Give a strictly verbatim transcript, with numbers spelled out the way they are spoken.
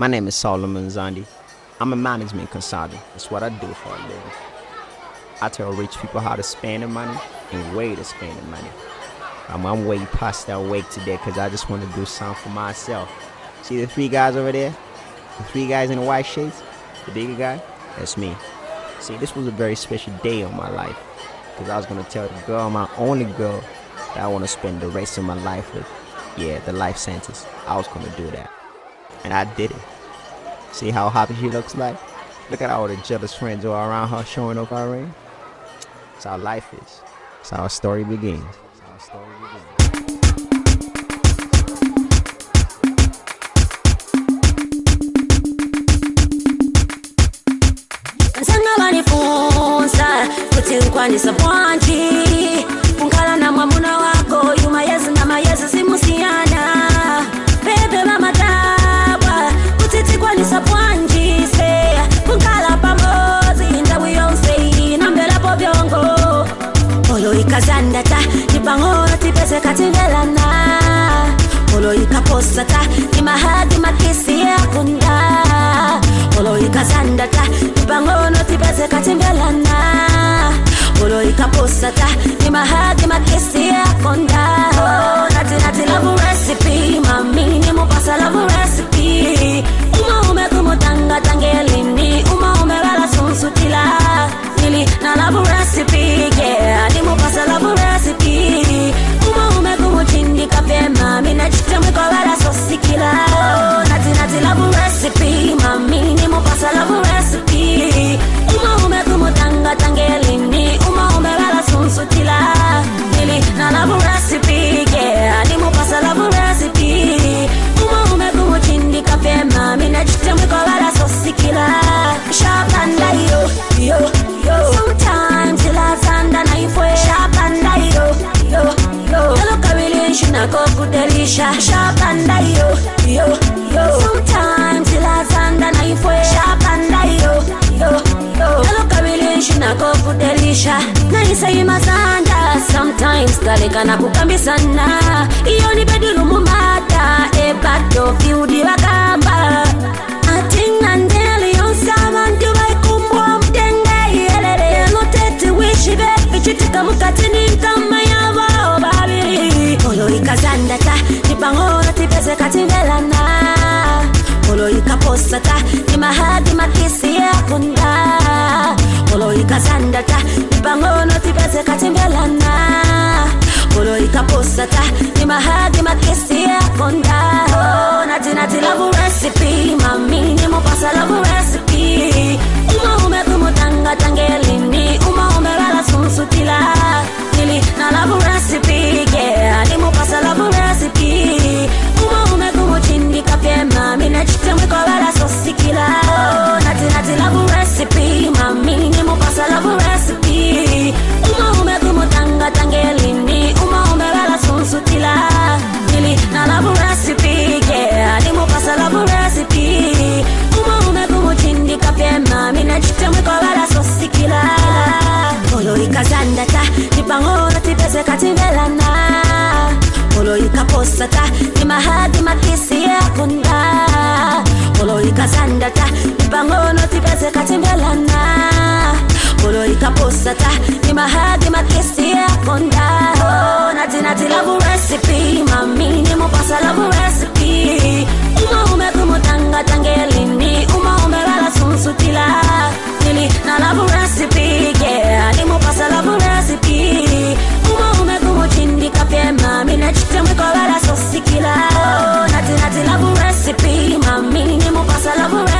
My name is Solomon Zandi. I'm a management consultant. That's what I do for a living. I tell rich people how to spend their money and where to spend their money. I'm, I'm way past that wake today because I just want to do something for myself. See the three guys over there? The three guys in the white shades? The bigger guy? That's me. See, this was a very special day of my life because I was going to tell the girl, my only girl, that I want to spend the rest of my life with. Yeah, the life sentence. I was going to do that. And I did it. See how happy she looks like? Look at all the jealous friends who are around her showing off our ring. That's how life is. That's how our story begins. That's how our story begins. Kwanisa bwanji kunkala na mwamuna wako yuma yezi na mayezi simusiana bebe mama tabwa kutiti kwanisa bwanji se kunkala pamozi ndawi yonse nambela po byongo olo ikazandata nipangora tipese katingelana olo ikaposata nimahadi makisi ya kunda olo ikazandata nipangora tipese katingelana Olo ikaposata ni mahadi makisi ya konda oh, nati nati love recipe mami ni mupasa love recipe uma ume kumutanga tangelini uma ume wala sunsutila nili na love recipe yeah ni mupasa love recipe uma ume kumuchindi kape mami na chitamwe kwa wala sosikila oh, nati nati love recipe mami ni mupasa love recipe uma ume kumutanga tangelini Sutila, nili na love recipe, yeah, ni mupasa love recipe. Uma ume kumuchindi kafe mami na chitamwe kwa wala sosikila. Sharp and yo, yo, yo. Sometimes ila zanda na ifwe. Sharp and yo, yo, yo. Yalo kabili shina kofu delisha. Sharp and yo, yo, yo. Sometimes ila zanda na ifwe. Sharp and yo, yo, yo. Yalo kabili shina kofu delisha. Na isai mazanda sometimes kaleka na kukambisana iyo ni bedulu mumata e bato fiudi wakamba atinga ndeli yonsama nduwa ikumbwa mtenge yelele no tete wishi be ichitika mukatini nkama yava obabiri olo ikazandata nipangora tipese katingelana olo ikaposata ni mahadi makisi ya kunda olo ikazandata nipangono tipese katingelana olo ikaposata ni mahadi makisi ya konda oh, nati nati love recipe mami ni mupasa love recipe uma ume kumutanga tangelini uma ume wala sunsutila nili na love recipe yeah ni mupasa love recipe uma ume kumuchindi kape mami na chitamwe kwa wala sosikila oh, nati nati love recipe mami ni mupasa love recipe uma ume kumutanga tangelini uma ume wala sunsutila nili na love recipe yeah ni mupasa love recipe uma ume kumuchindi kape mami na chitamwe kwa wala sosikila olo ikazandata nipangora tipese katingelana olo ikaposata ni mahadi makisi ya kunda olo ikazandata nipangono tipese katingelana olo ikaposata ni mahadi makisi ya konda oh, nati nati love recipe mami ni mupasa love recipe uma ume kumutanga tangelini uma ume wala sunsutila nili na love recipe yeah ni mupasa love recipe uma ume kumuchindi kape mami na chitamwe kwa wala sosikila oh, nati nati love recipe mami ni mupasa love